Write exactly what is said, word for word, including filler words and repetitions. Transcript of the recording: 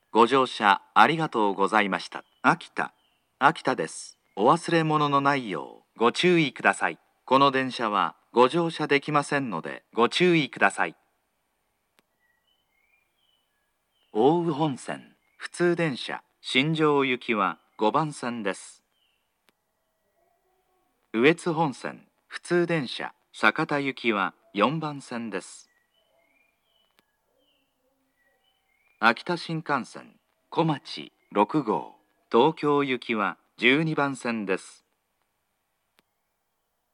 ご乗車ありがとうございました。秋田、秋田です。お忘れ物のないようご注意ください。この電車はご乗車できませんのでご注意ください。奥羽本線普通電車新庄行きはごばん線です。羽越本線普通電車酒田行きはよんばん線です。秋田新幹線小町ろく号東京行きはじゅうにばん線です。